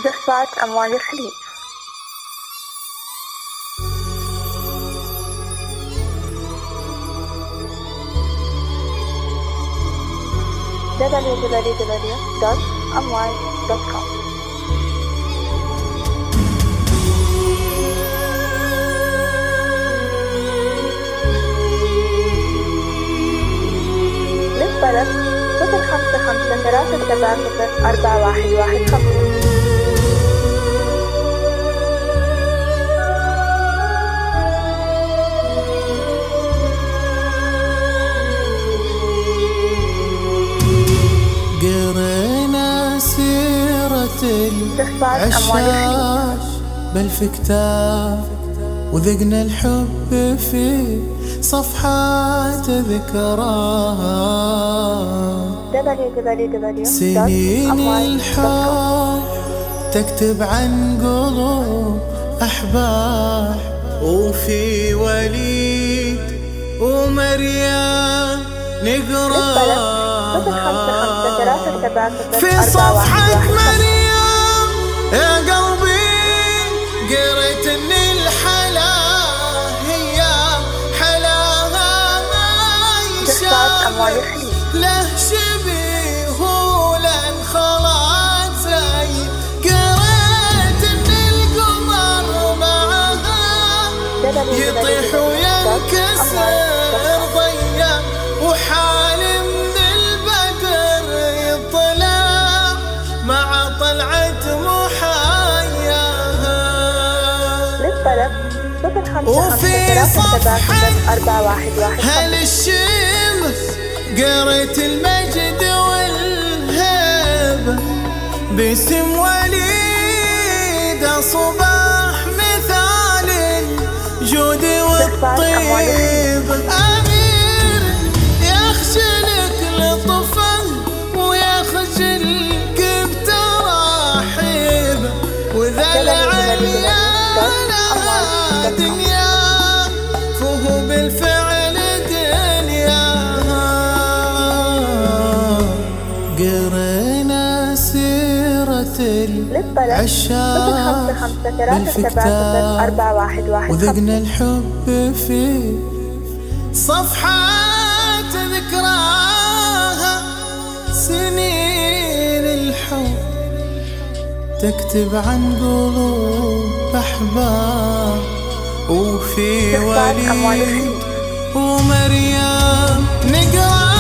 جفات أموال الخليج. www.amwal.com. للطلب 055-370-4115. قرينا سيرة العشاش بل في كتاب، وذقنا الحب في صفحات ذكراها. سنين الحب تكتب عن قلوب أحباب، وفي وليد ومريم نقراها. في صفحة مريم يا قلبي قريت ان الحلا هي حلاها ما يشاف له شبيه ولا انخلط زي. قريت ان القمر معها يطيح وينكسر ضيا، وحالي وفي صفحة هالشمس قريت المجد والهيبة باسم وليد صباح مثال الجود والطيب. أمير يخجلك لطفا ويخجلك بتراحيبه، وذا العيال دنيا فهو بالفعل دنيا. قرينا سيرة العشاق بالكتاب، وذقنا الحب في صفحات ذكراها. سنين الحب تكتب عن قلوب أحباب، وفي وليد ومريم نقراها.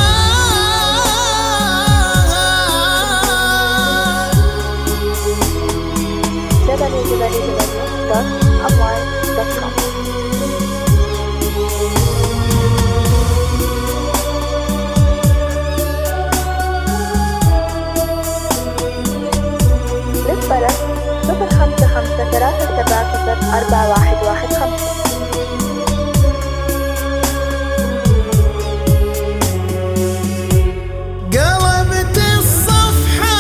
www.amwal.com. للطلب 055-370-4115. قلبت الصفحة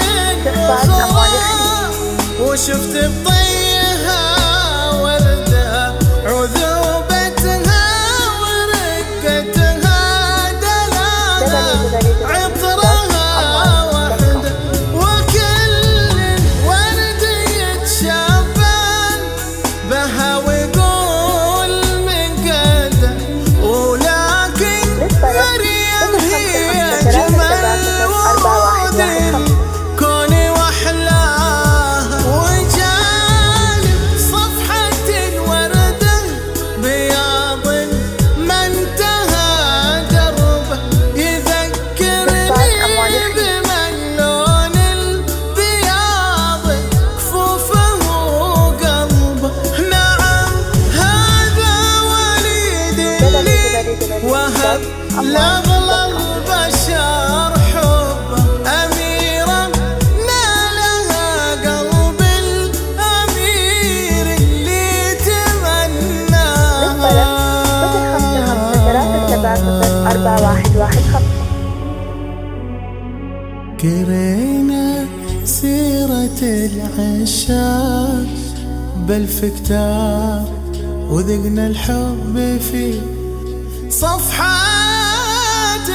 وشفت بطيها وردها، عذوبتها ورقتها دلالة، عطرها وحدة وكل ورد يتشابن بها ويقول من قده. ولكن مريم هي جمال وعود كوني واحلاها، وجانب صفحة الوردة بياض ما انتهى دربه، يذكرني بمن لون البياض كفوفه وقلبه. نعم هذا وليد اللي وهب لأغلى البشر حبه، أميرا نالها قلب الأمير اللي تمناها. 055-370-4115. قرينا سيرة العشاق بل في كتاب، وذقنا الحب في صفحات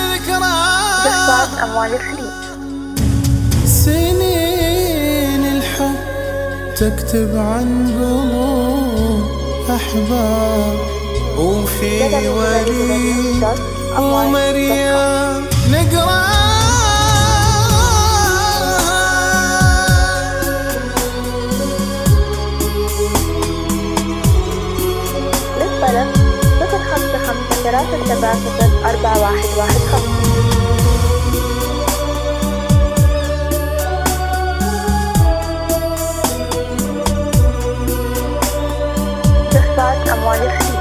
ذكرى. أموال الخليج. سنين الحب تكتب عن قلوب أحباب، وفي وليد ومريم نقرأ. للطلب 055-376-4115. استخلاص أموال الخير.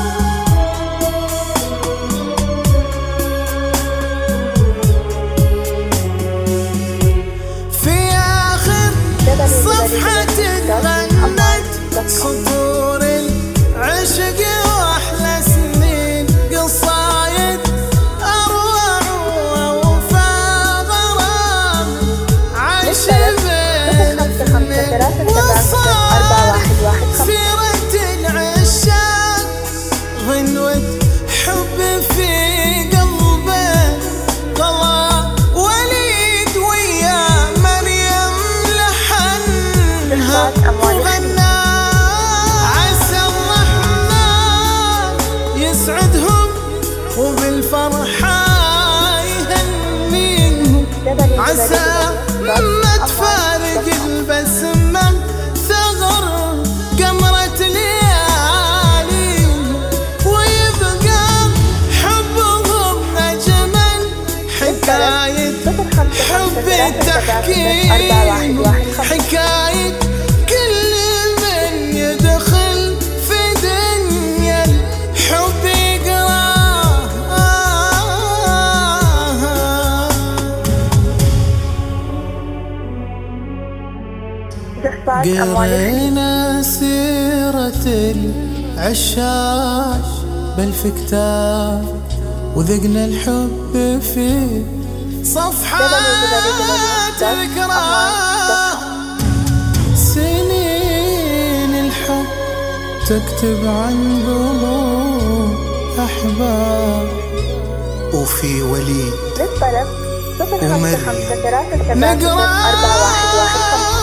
في آخر صفحة تغنت سطور العشق وأحلى سنين، قصايد أروع ووفاء غرام عاش بين وصار سيرة العشاق، غنوة حب في قلبه قضى وليد ويا مريم لحنها وغنى. عسى الرحمن يسعدهم وبالفرحة يهنيهم، عسى ما تفارق البسمة ثغر قمرة لياليهم، ويبقى حبهم نجما حكاية حب تحكيهم، حكاية كل من يدخل في دنيا الحب يقراها. قرينا سيرة العشاق بل في كتاب، وذقنا الحب في صفحات ذكرى. سنين الحب تكتب عن قلوب أحباب، وفي وليد للطلب ومريم نقرأ.